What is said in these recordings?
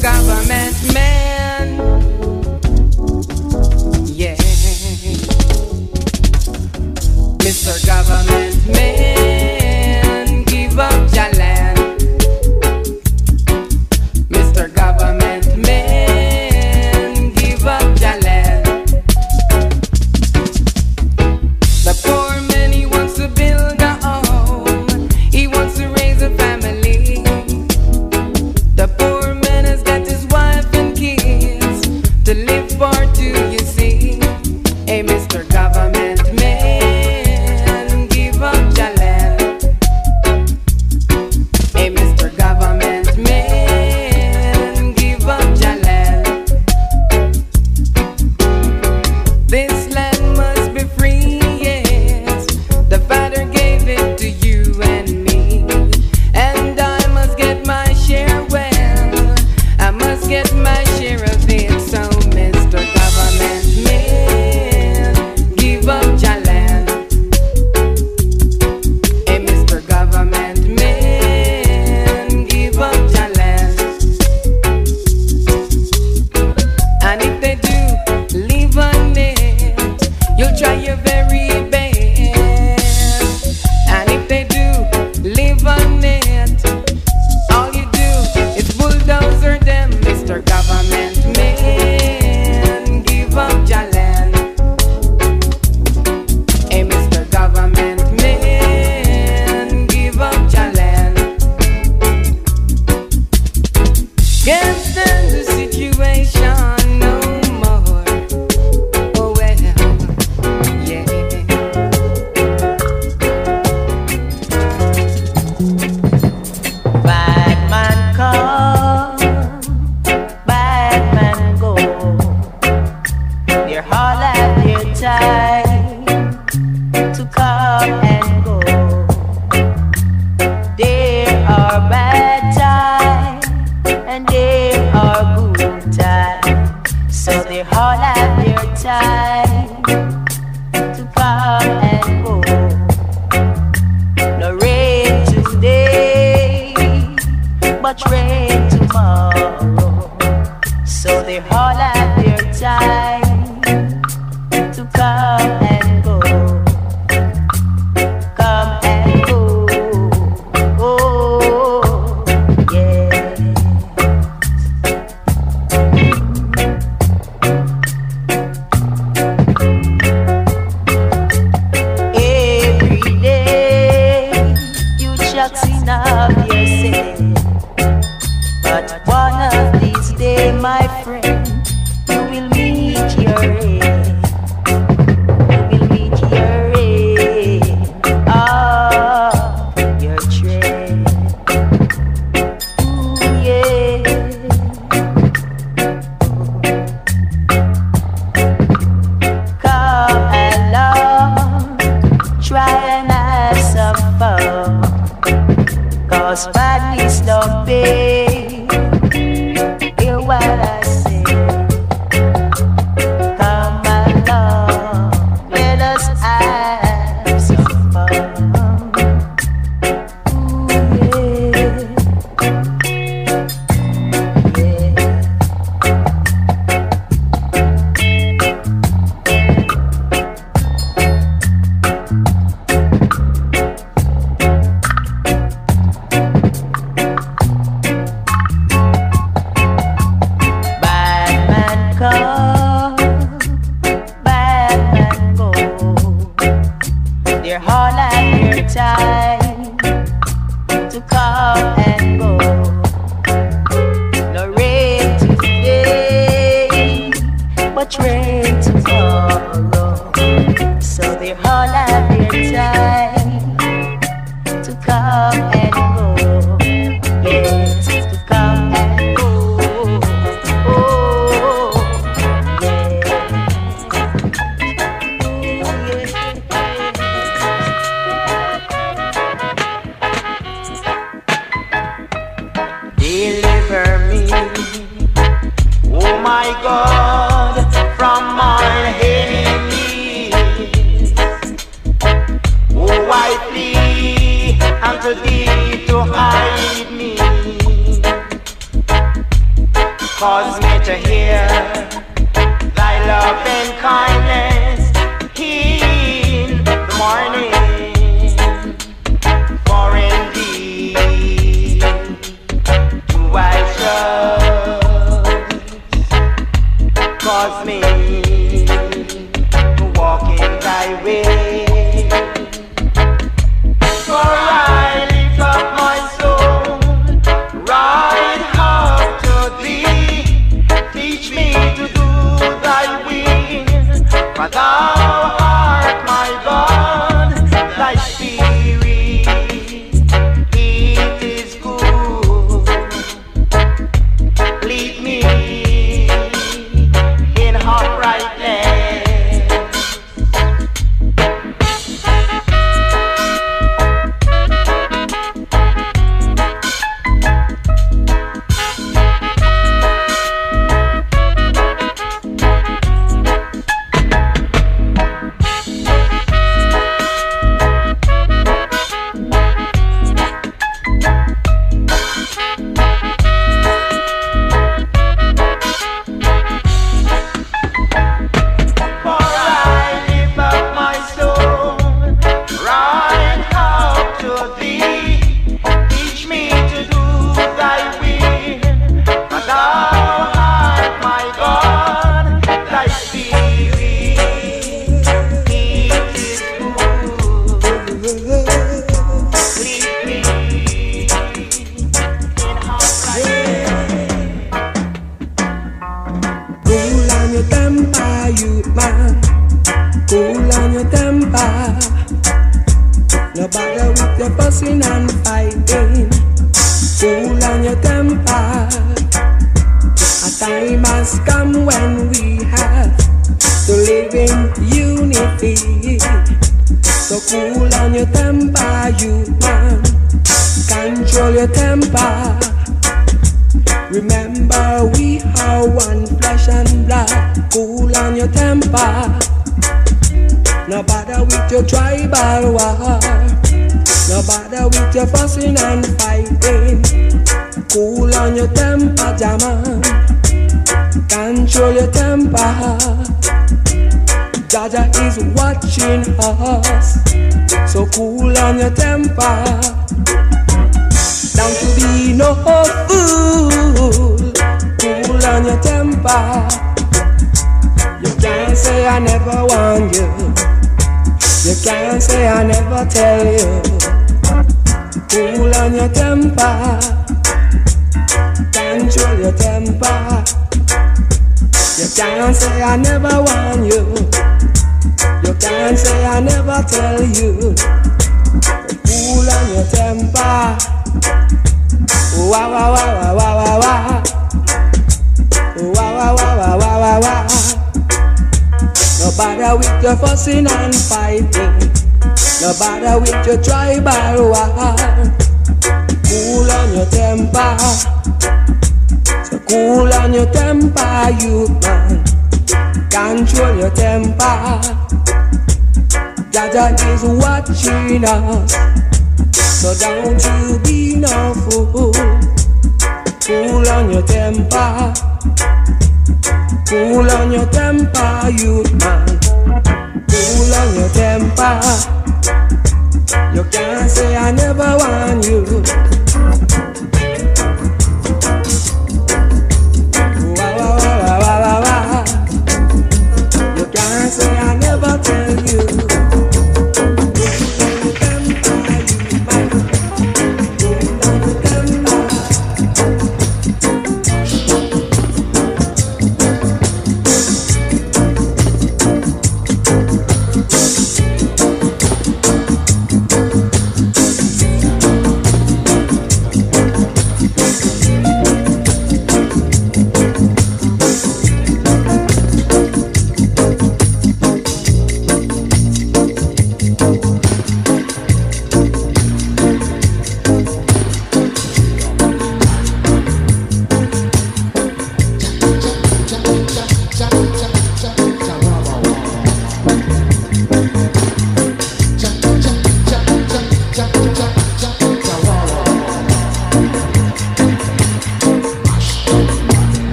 Government man, yeah. Mr. Government man, give up your land. Mr. Government man, give up your land. The poor man, he wants to build a home, he wants to raise a family. The poor man has got his wife and kids to live for too, you see. Hey, Mr. Government man, give up your land. Hey, Mr. Government man, give up your land. This land must be free, yes. The Father gave it to you and me, and I must get my share. Well, I must get my share of it. So, Mr. Government man, give up your land. Hey, Mr. Government man, give up your land. And if they do live on it, you'll try your very best. And if they do live on it, all you do is bulldozer them. Mr. Government man, give up your land. Hey, Mr. Government man, give up your land. Can't stand the situation no more. Oh well, yeah. Bad man come, bad man go. They're all at their time to come and go. There are bad times and there are good times. So they're all at their time to come and go. No rain today, but rain tomorrow. So they all have their time to come and go. Come and go. Oh, yeah. Every day you chucks enough yourself, but one of these days, my friend, you will meet your end. You will meet your end of your trend. Ooh, yeah. Come along, try and have some fun, 'cause badness don't pay. Hear what I say. Come along, let us have some fun. Ooh, yeah. Yeah. Bad man come, bad man go. They're all at their time to come and go. No rain today, but rain tomorrow. So they're all at their time to come and go. Yes, to come and go. Oh, yeah. Deliver me, oh my God, from my enemies. Oh, I plead unto thee to hide me. cause me to hear thy love and kindness in the morning. For indeed do I trust, cause me to walk in thy way. For I lift up my soul right up to thee. Teach me to do thy will, for thou art my God. Thy spirit, it is good. Lead me in uprightness. No bother with your fussing and fighting. Cool on your temper. A time has come when we have to live in unity. So cool on your temper, you man. Control your temper. Remember we are one flesh and blood. Cool on your temper. No bother with your tribal war. No bother with your fussing and fighting. Cool on your temper, Jaman. Control your temper. Jaja is watching us. So cool on your temper. Don't you be no fool. Cool on your temper. You can't say I never want you. You can't say I never tell you. Cool on your temper. Control your temper. You can't say I never want you. You can't say I never tell you. Cool on your temper. Wah wah wah wah wah wah. Wah wah wah wah wah wah wah. No bother with your fussing and fighting. No bother with your tribal war. Cool on your temper. So cool on your temper, you man. Control your temper. Jaja is watching us. So don't you be no fool. Cool on your temper. Cool on your temper, you man. Cool on your temper. You can't say I never want you. Wah, wah, wah, wah, wah, wah. You can't say I never tell you.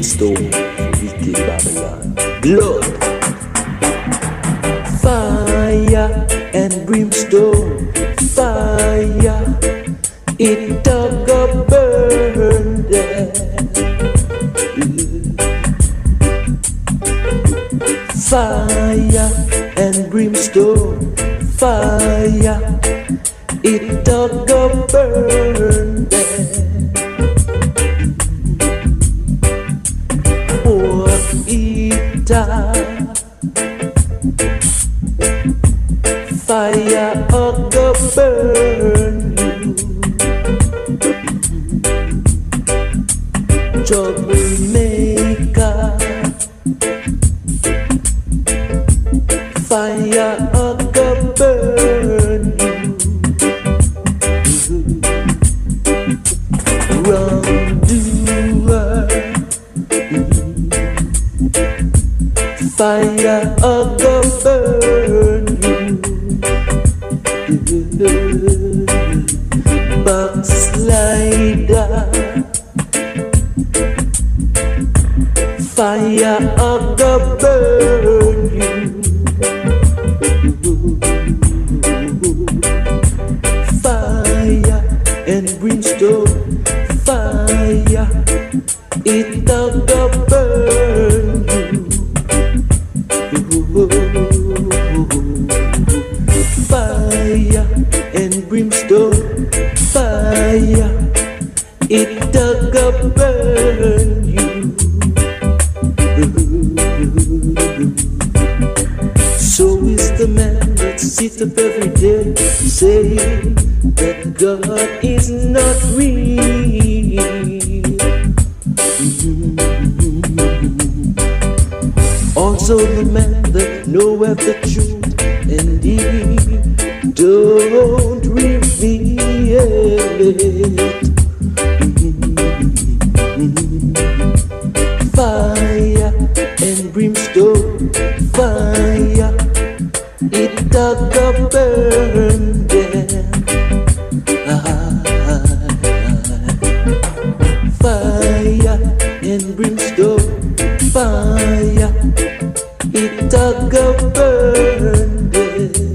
brimstone for wicked Babylon. Blood, fire and brimstone, fire, it dug a burn there. Fire and brimstone, fire, it dug a burn there. Pork eater, fire a go burn you. Troublemaker, fire a go burn you. Wrongdoer, fire a go burn you. Backslider, fire a go burn you. Fire and brimstone, fire, it a go burn you. Fire and brimstone, fire, it a go burn you. So is the man that sits up every day saying that God is not real. Also the man that knoweth the truth and he don't reveal it. Fire and brimstone, fire, it a go burn them. Fire and brimstone, fire, it a go burn them.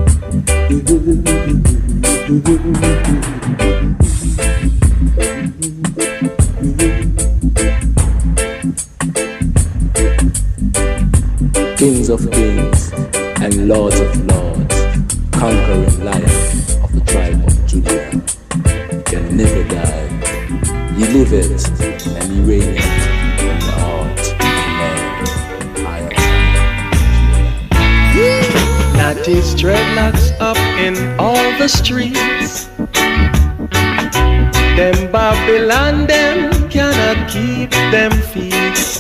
Kings of kings and lords of lords, conquering lion of the tribe of Judah, can never die. He liveth and he reigneth in the heart of man. I am. That is dreadlocks up in all the streets. Them Babylon, them cannot keep them feet.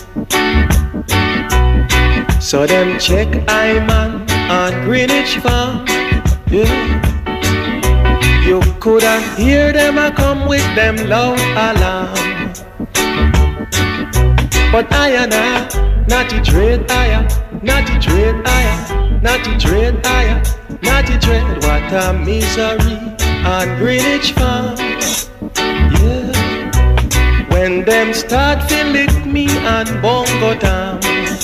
So them check Iman on Greenwich Farm. Yeah. You coulda hear them a come with them loud alarm. But I and I, naughty dread aya, naughty dread aya, naughty dread aya, naughty dread. What a misery on Greenwich Farm. Yeah. When them start to lick me on Bongo Town,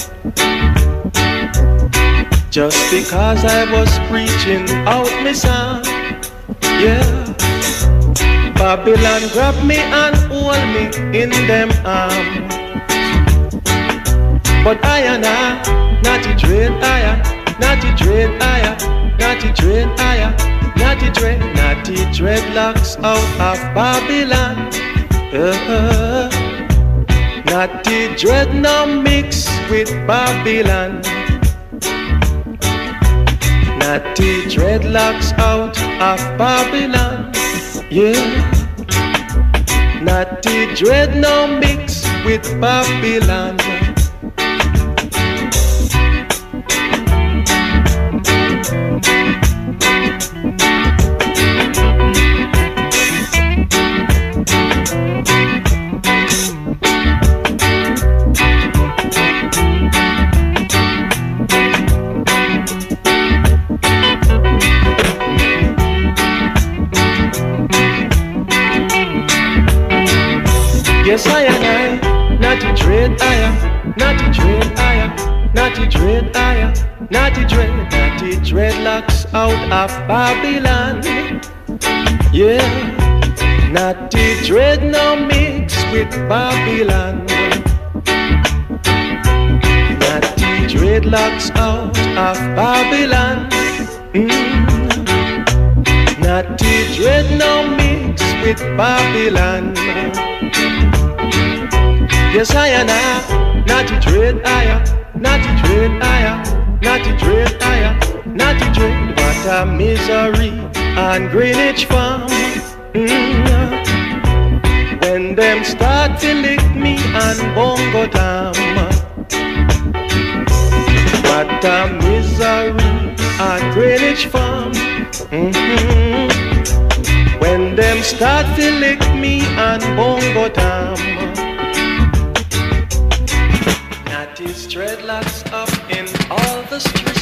just because I was preaching out my song. Yeah. Babylon grab me and hold me in them arms. But I and I, naughty dread aya, naughty dread aya, naughty dread aya, naughty dreadlocks out of Babylon. Naughty dread now mix with Babylon. Naughty dreadlocks out of Babylon. Yeah. Naughty dread now mix with Babylon. Yes, I and I, naughty dread Natty dread, natty dreadlocks out of Babylon. Yeah, natty dread now mix with Babylon. Natty dreadlocks out of Babylon. Natty dread now mix with Babylon. Yes, I am natty dread, natty dread, natty dread, natty dread. What a misery on Greenwich Farm. When them start to lick me on Bongo Tam. What a misery on Greenwich Farm. When them start to lick me on Bongo Tam. Natty's dreadlocks up in all the streets.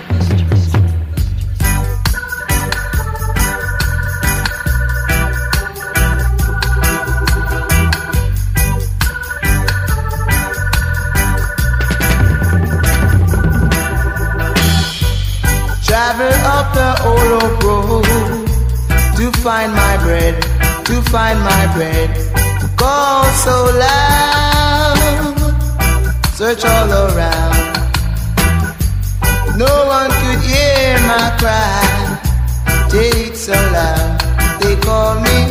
Travel up the old oak road to find my bread, to find my bread. Call so loud, search all around. No one could hear my cry, take so loud. They call me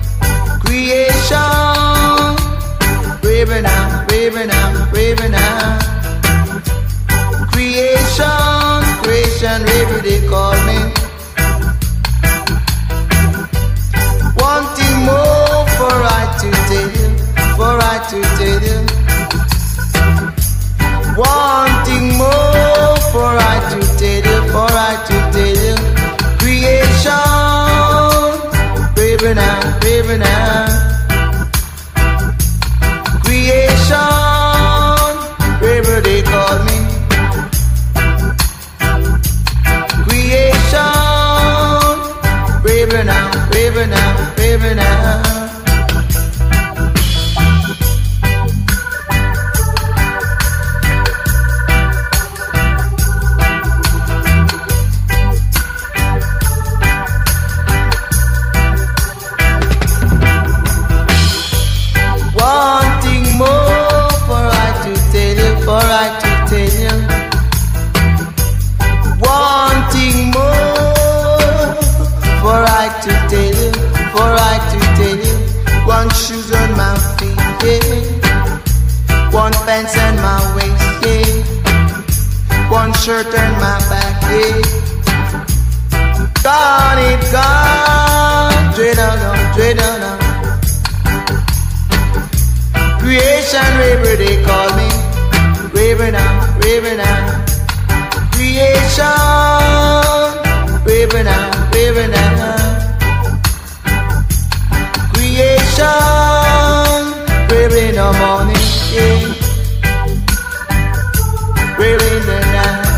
creation, braver now, braver now, braver now. Creation, creation, raver they call me. Wanting more for I to tell you, for I to tell you. Wanting more for I to tell you, for I to tell you. Creation, braver now, braver now. Creation, braver they call me. Braver now, braver now, braver now. Wanting more for I to tell you, for I to tell you. Wanting more for I to tell you, for I to tell you. One shoes on my feet, yeah. One pants on my waist, yeah. One shirt on my back, yeah. Gone it gone, dread on, dread on. Creation raver they call me, raver now, raver now. Creation, raver now, raver now. Creation, raver in the morning, yeah. Raver in the night.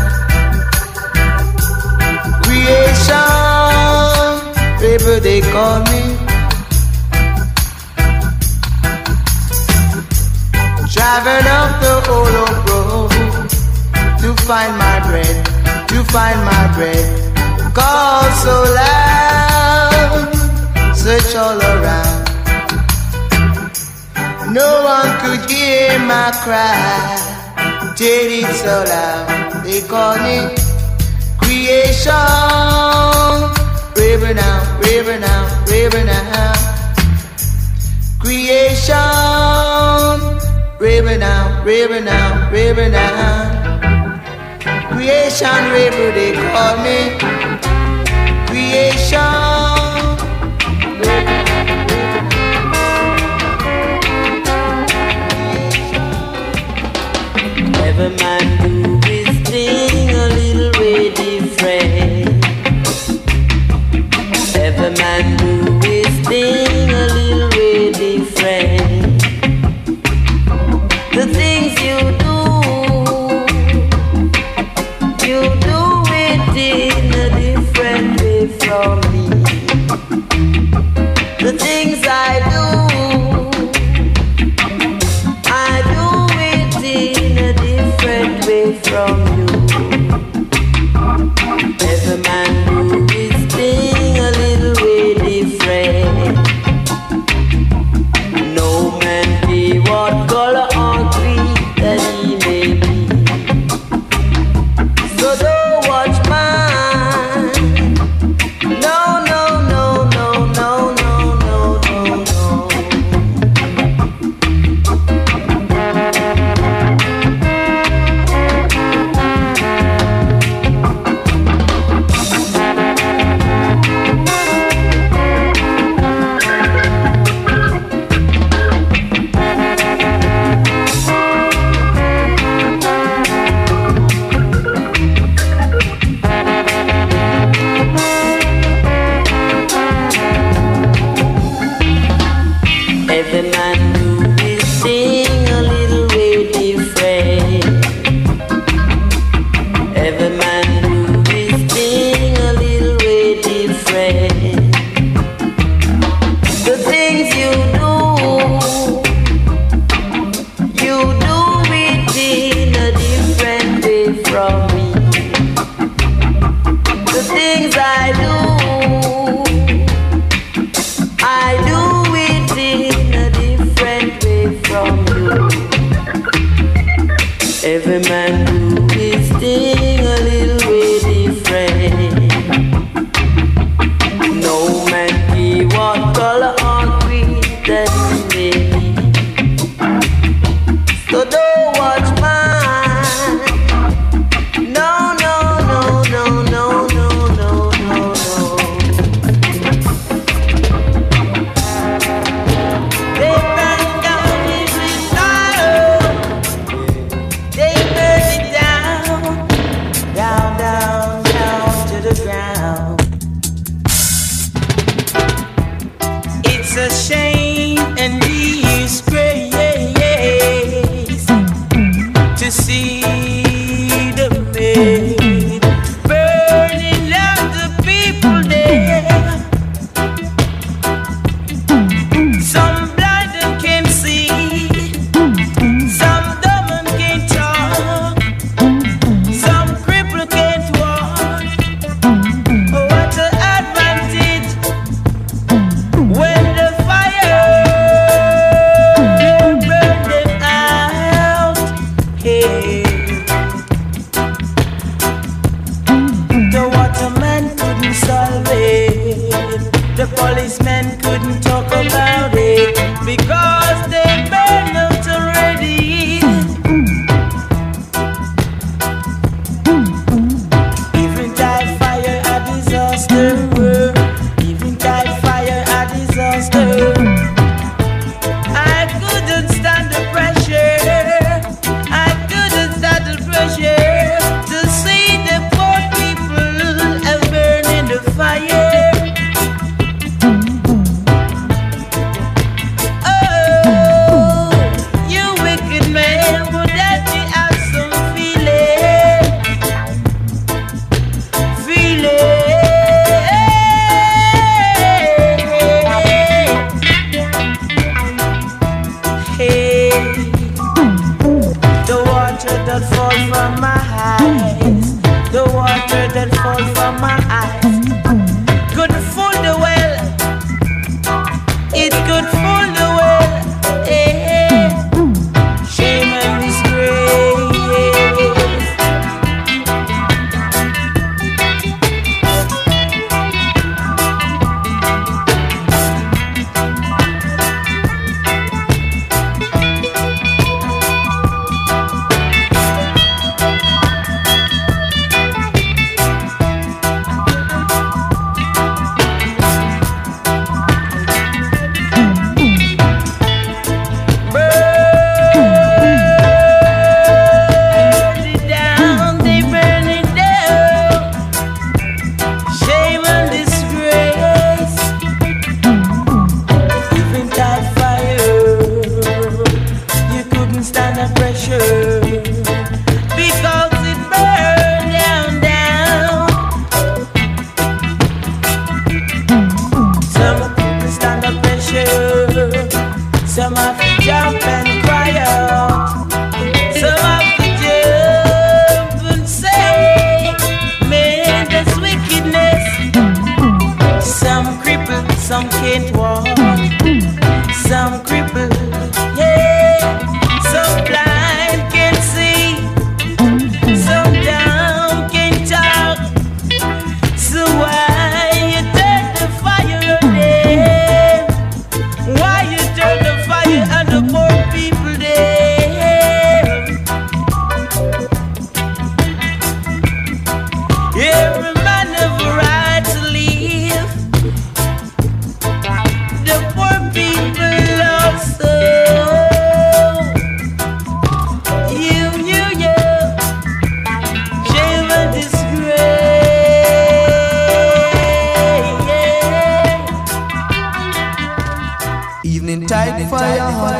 Creation, raver they call me. Driving up the old oak road to find my bread, to find my bread. Call so loud, search all around. No one could hear my cry, did it so loud. They call me creation, braver now, braver now, braver now. Creation, braver now, braver now, braver now. Creation, braver they call me. Creation. Every man do his thing a little way different. Every man do his thing a little way different. The things you do it in a different way from me. The things I do it in a different way away from you. Every man do his thing a little way different. No man be what color or creed that he may be. So don't watch mine. No, no, no, no, no, no, no, no, no. Every man do his thing a little way different. Every man do his thing a little way different. The things you do it in a different way from me. The things I do it in a different way from you. Every man do his thing a little way different. No man be what color or creed that he may be. So don't watch mine. No, no, no, no, no, no, no, no, no. They burn down his fire. They burn it down, down, down, down to the ground. It's a shame and disgrace to see the men burning out the people there. Some blind and can't see, some dumb and can't talk, some crippled can't walk. What an advantage when the fire burned them out. Hey, the waterman couldn't solve it, the policeman couldn't talk about it, because they burned out already. Eventide fire a disaster. Eventide fire a disaster. I couldn't stand the pressure. I couldn't stand the pressure to see the poor people burn in the fire. Oh, you wicked man, would that you have some feeling? Hey, the water that falls from my eyes, the water that falls from my eyes, could fool the well, it could fool the well. Hey, shame and disgrace.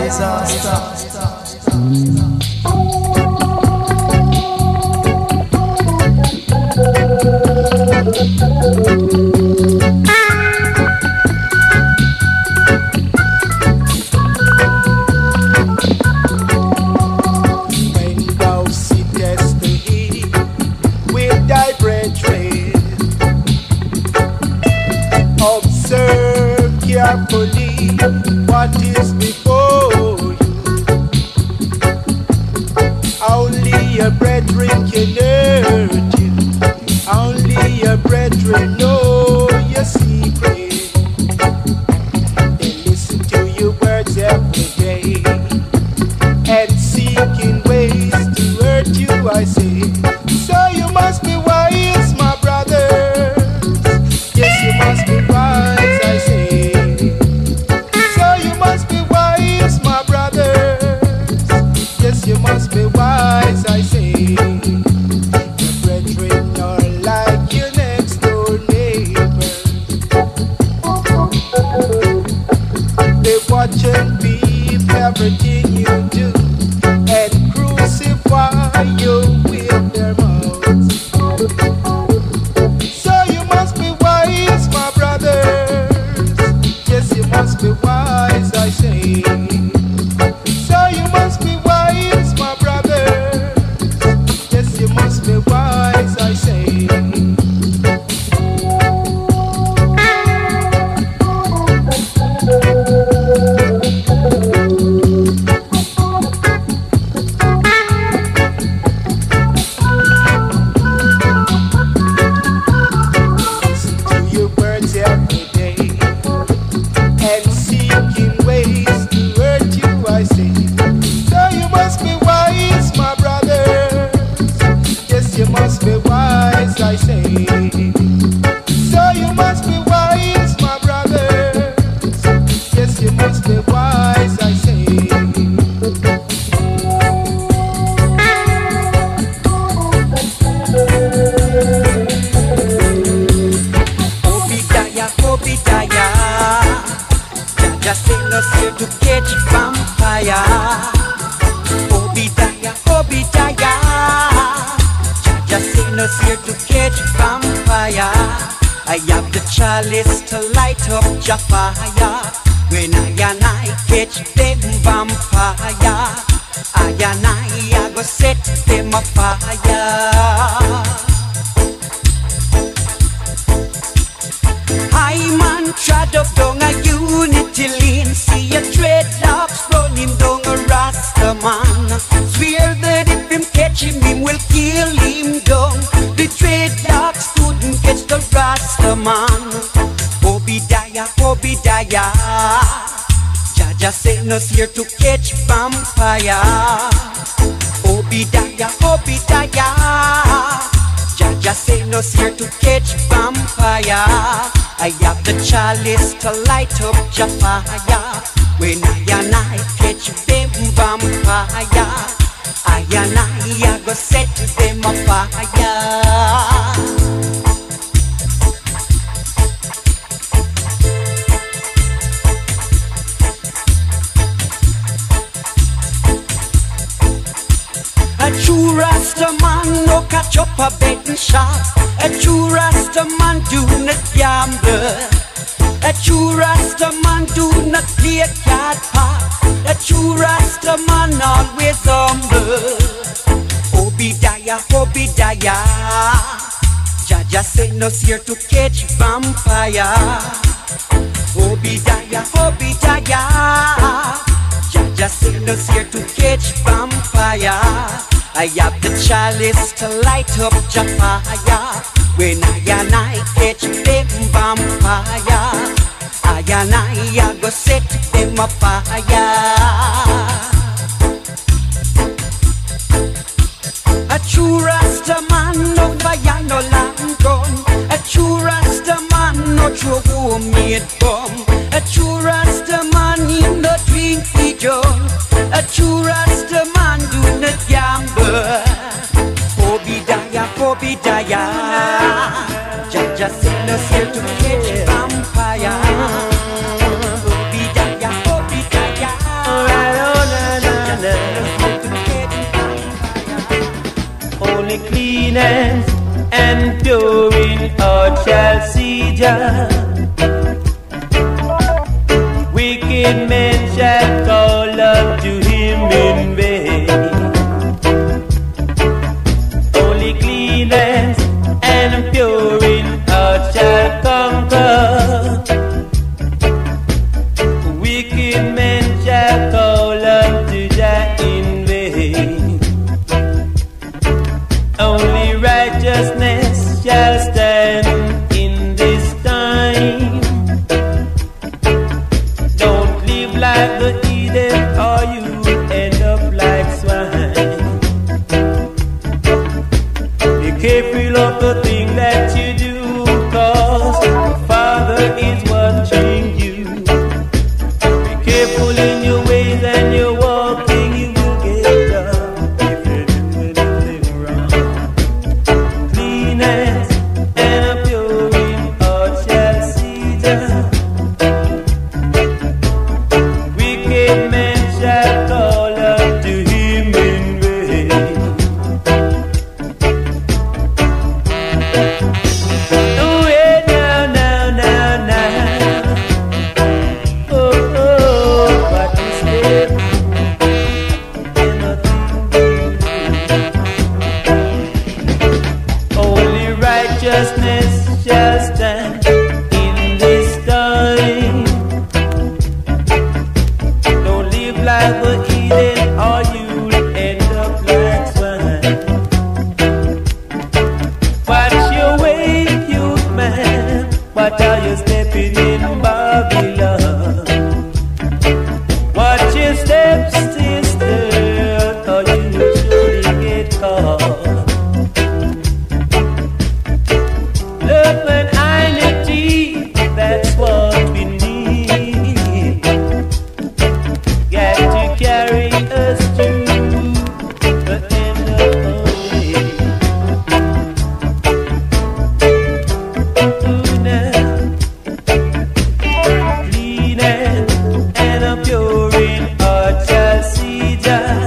disaster. When thou sittest to eat with thy brethren, observe carefully what is before you. Only your brethren can hurt you. Only your brethren know your secret. They listen to your words every day and seeking ways to hurt you, I say. So you must be wise, my brothers. Yes, you must be wise, I say. So you must be wise, my brothers. Yes, you must be wise, I say. Your brethren are like your next door neighbor. They watch and peep everything you do and crucify you with their mouths. So you must be wise, my brothers. Yes, you must be wise, I say. So you must be wise, my brothers. Yes, you must be wise, I say. Listen to your words every day and seeking ways to hurt you, I say. So you must be wise, my brothers. Yes, you must be wise, I say. So you must be wise, my brothers. Yes, you must be wise, I say. Obadiah, Obadiah, Jah send us here to catch vampire. Obadiah, Obadiah, Jah send us here to catch vampire. I have the chalice to light up Jah fire. When I catch them vampire, I go set them afire. I man trod up down a unity lane. See a dreadlocks running down a Rasta man. Swear that if him catch him, him will kill him down. The dreadlocks couldn't catch the Rasta man. Obadiah, Obadiah, Jah send us here to catch vampire. Obadiah, Obadiah, Jah send us here to catch vampire. I have the chalice to light up Jah fire. When I catch them vampire, I go set them afire. A true Rasta man no catch up a betting shop. A true Rasta man do not gamble. A true Rasta man do not play card pop. A true Rasta man always humble. Obadiah, Obadiah, Jah send us here to catch vampire. Obadiah, Obadiah, Jah send us here to catch vampire. I have the chalice to light up Jah fire. When I catch them vampire, I go set them afire. A true Rasta man no fire no long gun. A true Rasta man no throw homemade bomb. A true Rasta man him no drink the junk. A true Rasta man do not gamble. Obadiah, Obadiah, Jah send us here to catch vampire. Obadiah, Obadiah, Only clean hands and pure in heart shall see Jah. Wicked men shall call up to him in vain. Only clean hands and pure in heart shall conquer. Wicked men shall call up to Jah in vain. Only righteousness shall stand in this time. Don't live like the Eden or you end up like swine. Be careful of the thing that you do, 'cause the Father is watching you. Be careful in your ways and your walking, you will get done if you do anything wrong. Clean hands and a pure in heart shall see Jah. Wicked men shall call up to him in vain. Oh yeah, now. Oh, what is there? And nothing. Only righteousness shall stand in this time. Don't live like the Eden or you'll end up like swine. Watch your way, youth man. What are you stepping in Babylon? Watch your steps, sister, or you will surely get caught. Love and unity, that's what we need. Got to carry us to the end of the way. Ooh, now. Clean and a pure in heart shall see Jah.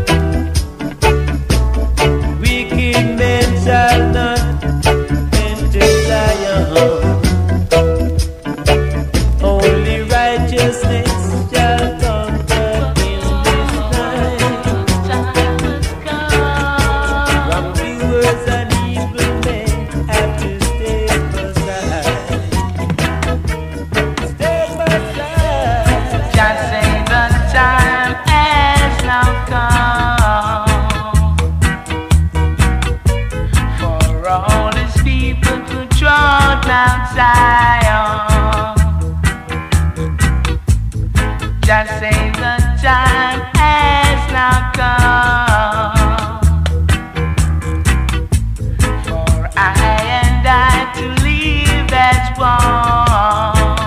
Wicked men shall not enter Zion. Only righteousness shall conquer in this time. Wrongdoers and evil men have to step aside. Step aside. Just say the time has now come for all his people to trod Mount Zion. Just say the time has now come for I and I to live as one.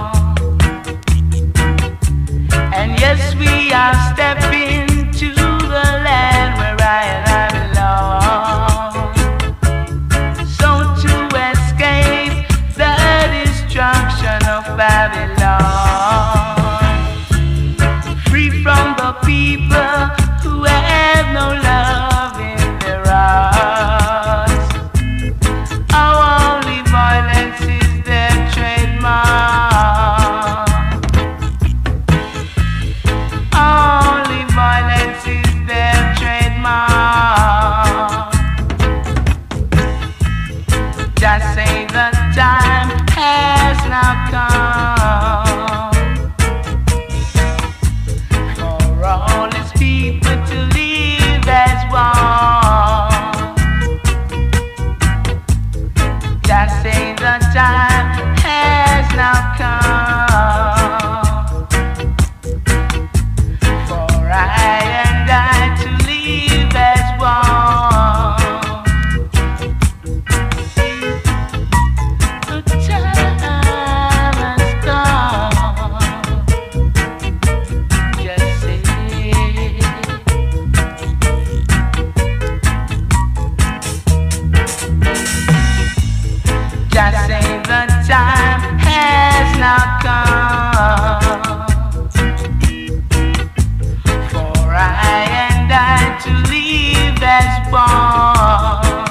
And yes, we are stepping to the land where I and I belong. So to escape the destruction of Babylon, free from the people who have no love in their hearts. Our only violence is their trademark. Only violence is their trademark. Just say the time has now come for all his people to live as one. Just say the time has now come for I and I to live as one. The time has come. Just say. Just say the time has now come for I and I to live as one.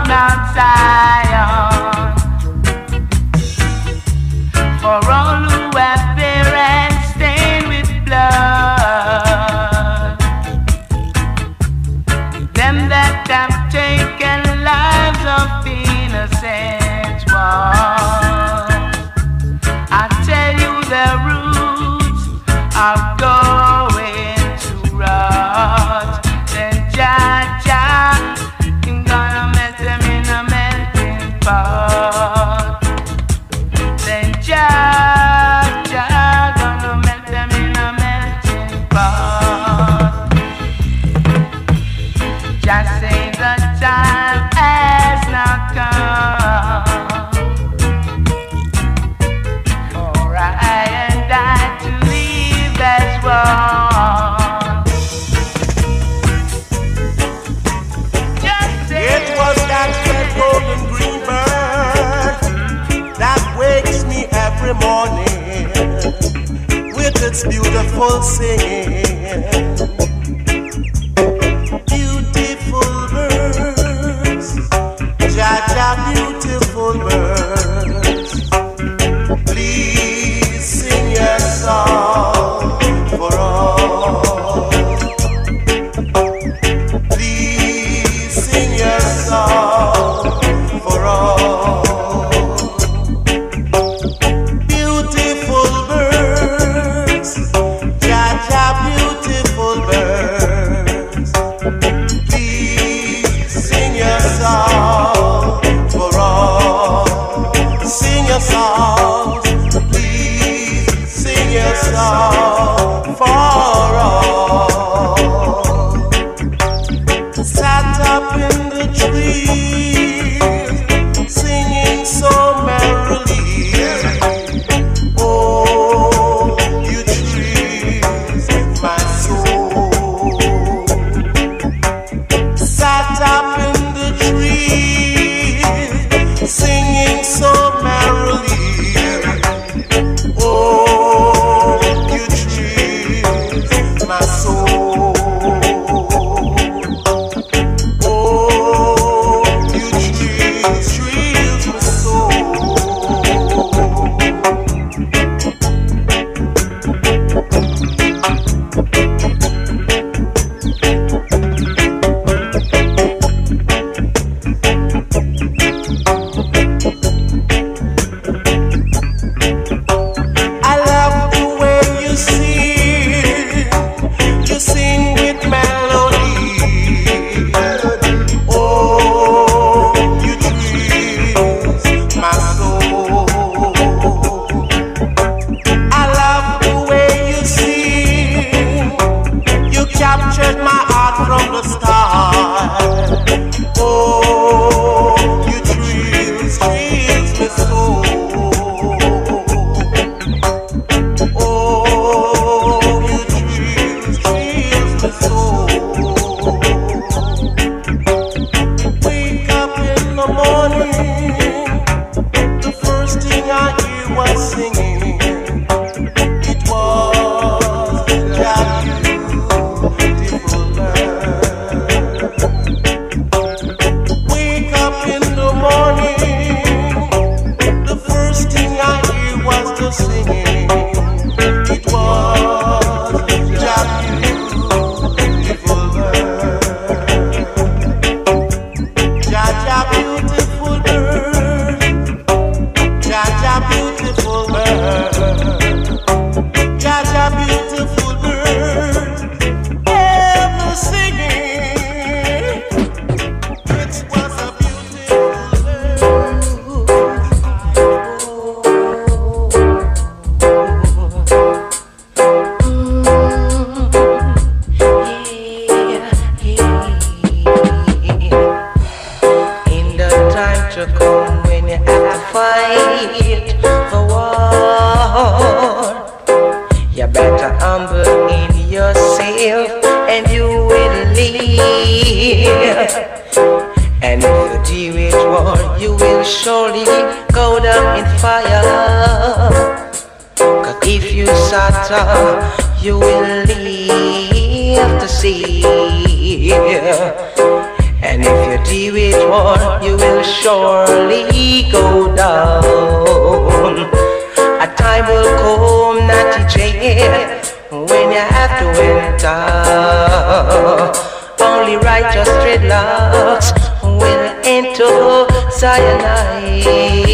Mount Zion. For all who have parents stained with blood, them that have taken lives of innocent ones, I tell you the roots are going to rot. Then Jah gonna melt them in a melting pot. Then Jah gonna melt them in a melting pot. Just say the time has now come for I and I to live as one. Just say It was that red, golden, green bird that wakes me every morning with its beautiful singing. Beautiful birds, Jaja, beautiful birds. Please sing your song for all. Please sing your song for all. Beautiful birds, Jaja, beautiful birds. Please sing your song for all. Sing your songs, please sing your song for all. Sat up in the trees, singing so merrily. Oh, you trees, my soul. Sat up in the trees, singing so merrily. Oh, you trees, my soul. Oh, you trees, trees, my soul. I love the way you sing. You sing with melody. Oh, you trees, my soul. I love the way you sing. You captured my heart from the start. Oh, you trees, trees, my soul. Oh, you trees, trees, my soul. Wake up in the morning, the first thing I hear was singing. It was that beautiful bird. Wake up in the morning, the first thing I hear was the singing. It was that beautiful bird. Jaja, beautiful bird. Jaja, beautiful bird. Jaja, beautiful bird. Ever singing. It was a beautiful in the time to come when you have to fight the war, you better humble in yourself and you will live. And if you deal with war, you will surely go down in fire. 'Cause if you suffer, you will live to see. And if you deal with war, you will surely go down. A time will come, Natty J, when you have to enter. Only righteous dreadlocks will enter Zion.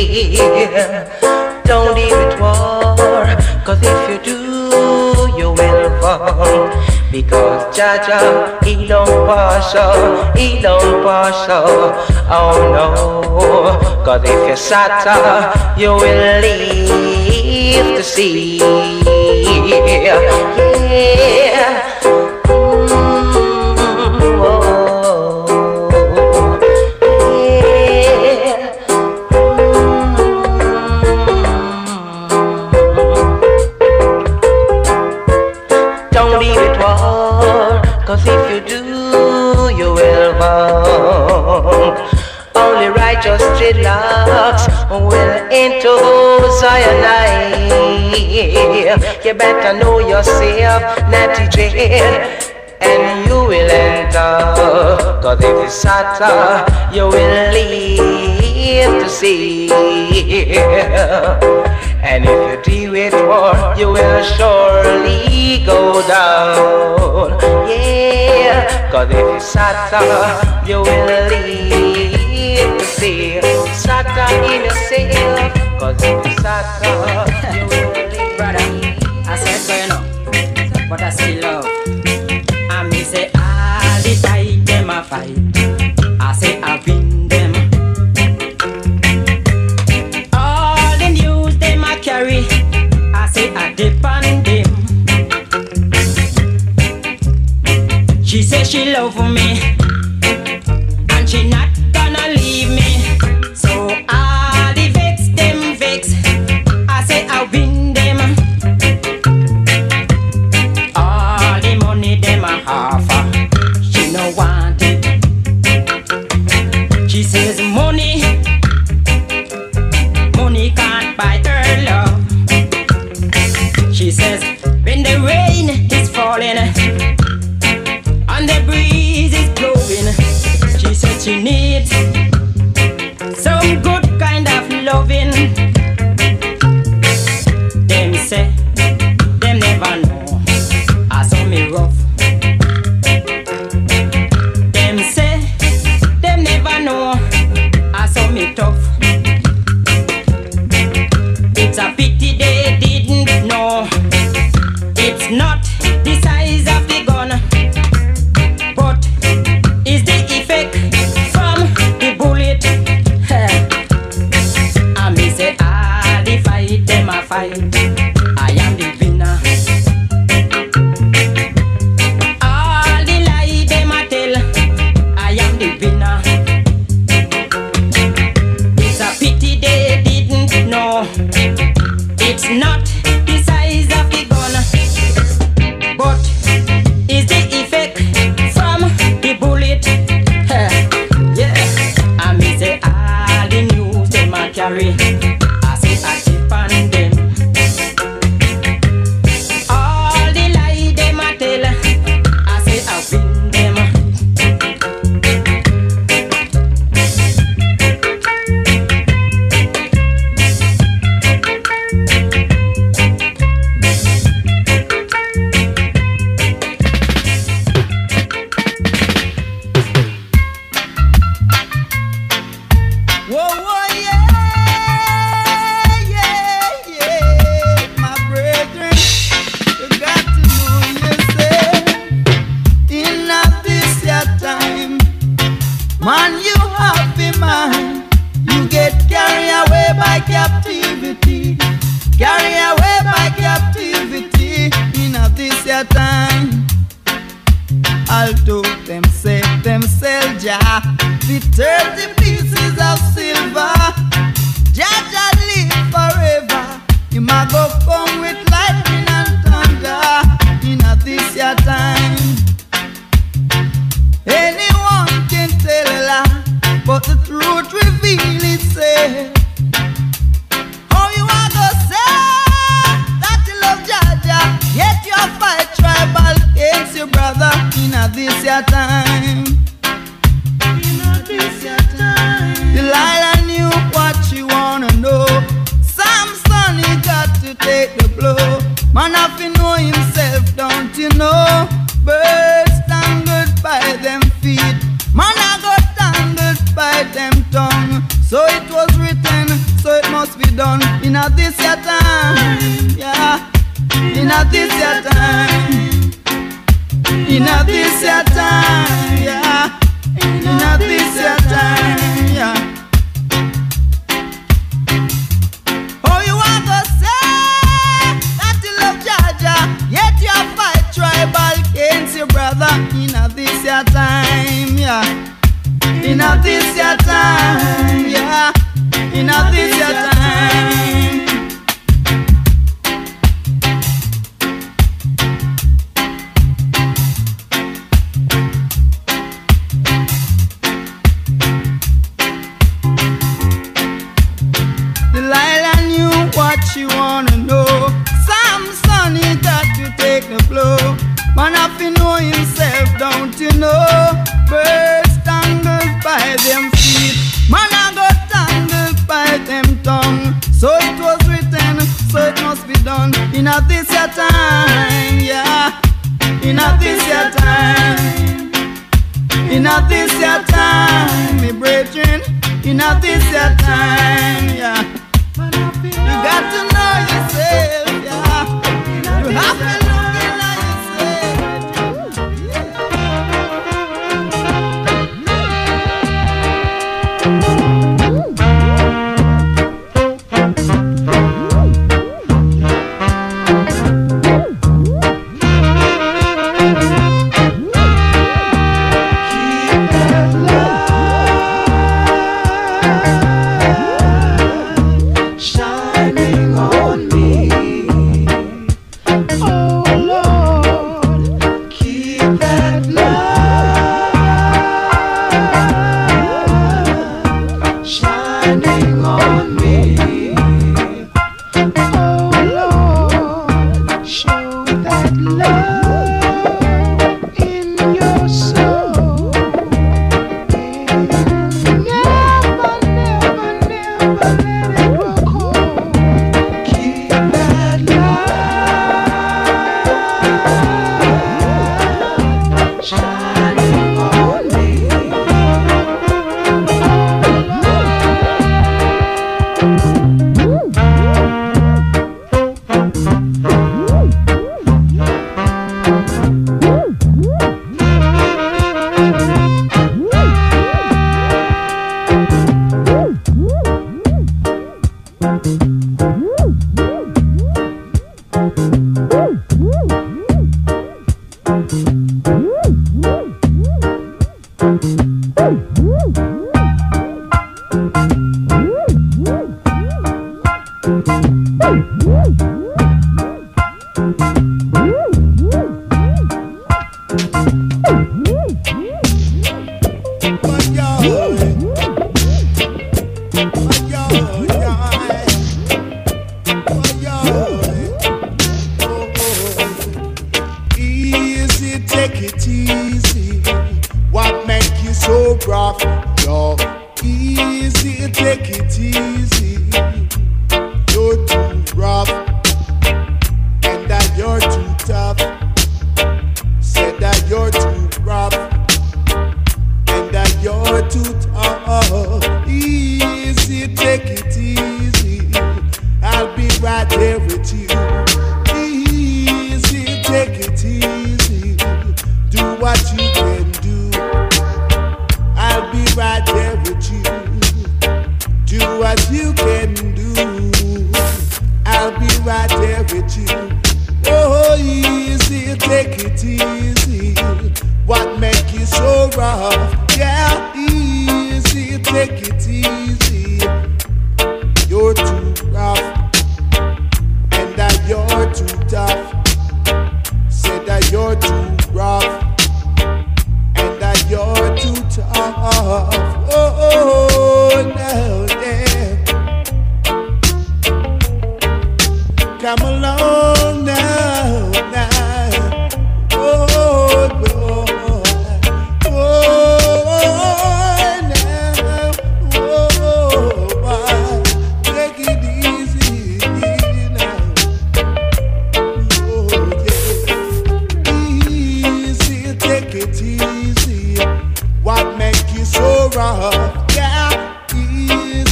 Don't deal with war, cause if you do, you will fall. Because Jaja, he don't partial, he don't partial. Oh no, cause if you shatter, you will leave the sea. Yeah. Don't leave it war, cause if you do, you will fall. Only righteous dreadlocks will enter Zion. You better know yourself, Natty Jane, and you will enter. Cause if you shatter, you will leave to see. And if you deal with war, you will surely go down. Yeah, cause if you shatter, you will leave to see. Shatter in yourself, cause if you shatter, you will leave. Brother, I said going up, but I still love. I may say all the fight them a fight, I say I win them. All the news them a carry, I say I depend them. She say she love me, and she not gonna leave me. So all the vex them vex, I say I win them. All the money them a offer, she no want it. She says money can't buy her love. She says when the rain is falling and the breeze is blowing, she says she needs some good kind of loving. Them say them never know I saw me rough. Them say them never know I saw me tough. It's a pity they didn't know. It's not the size of the gun, but it's the effect from the bullet. I may say all the fight them a fight, I am the winner. All the lie them a tell, I am the winner. It's a pity they didn't know. It's not the size of the gun, but it's the effect from the bullet. Yeah, I may say all the news them a carry, I say I depend them. All the lie them a tell, I say I win them. Whoa, whoa, yeah, yeah, yeah, my brethren, you got to know yourself. In this your time, man, you have in mind, you get carried away by captivity, carried away by captivity. In this your time, although them say themselves, Jah, the 30 pieces of silver, Jah Jah live forever. You might go come with lightning and thunder. In this your time, anyone can tell a lie, but the truth reveal itself. How you are gonna say that you love Jah Jah, yet you fight tribal against your brother? In this your time, Man have to know himself, don't you know? Birds tangled by them feet, man I got tangled by them tongue. So it was written, so it must be done. In a this your time, yeah. In a this your time. In a this your time, yeah. In a this your time, yeah. Oh, you want to say that you love Jaja, yet you fight tribal against your brother. In a this your time, yeah. In a this your time, yeah. In a this your time. Delilah knew what she wanna know. Samson, he got to take the blow. Man have to know himself, don't you know? Birds tangled by them feet, man I got tangled by them tongue. So it was written, so it must be done. In a this your time, yeah. In a this your time. In a this your time, me brethren. In a this your time, yeah. You got to know yourself, yeah. You have to look in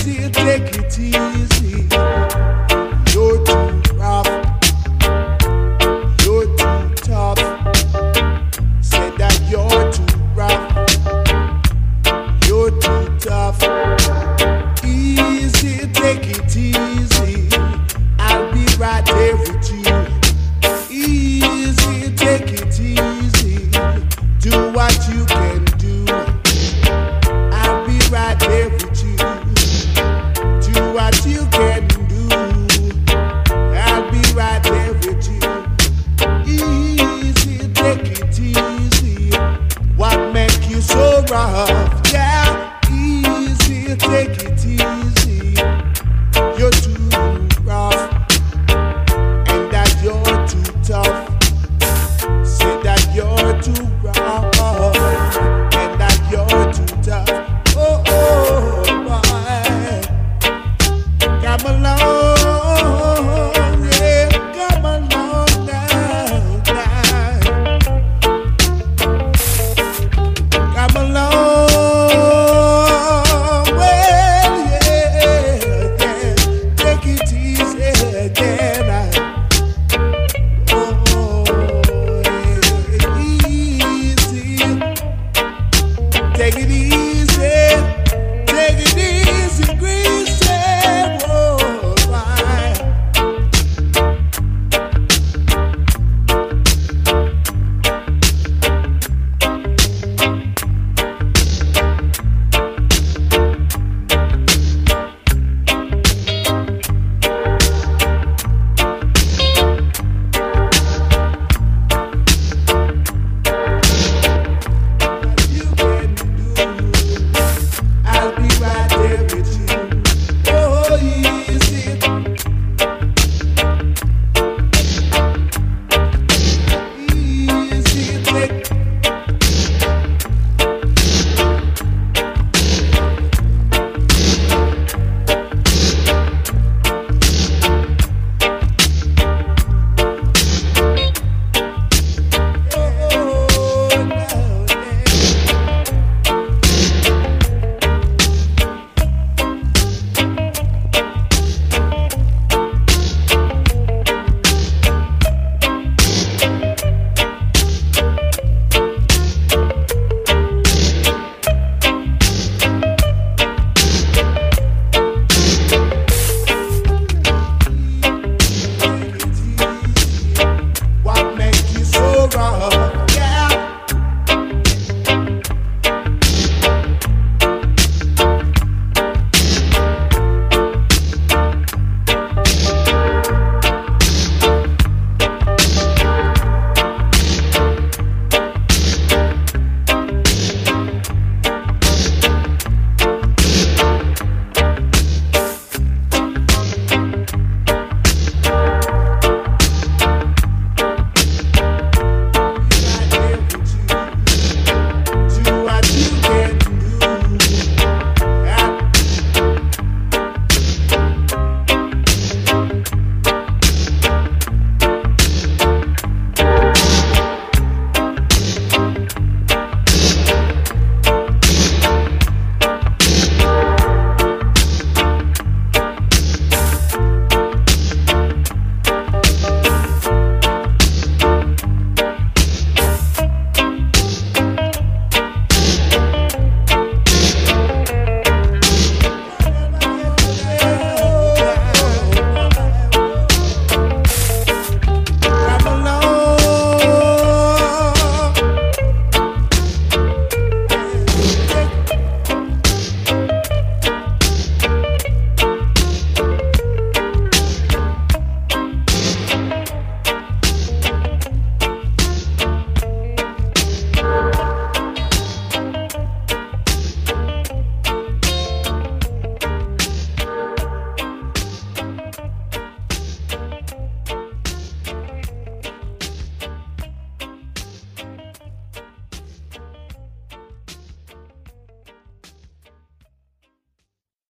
Easy, take it easy. You're too rough. You're too tough. Said that you're too rough. You're too tough. Easy, take it easy. I'll be right there with you. Easy, take it easy. Do what you can do. I'll be right there with you. Do what you can do. I'll be right there with you. Easy, take it easy. What make you so rough? Yeah, easy, take it easy.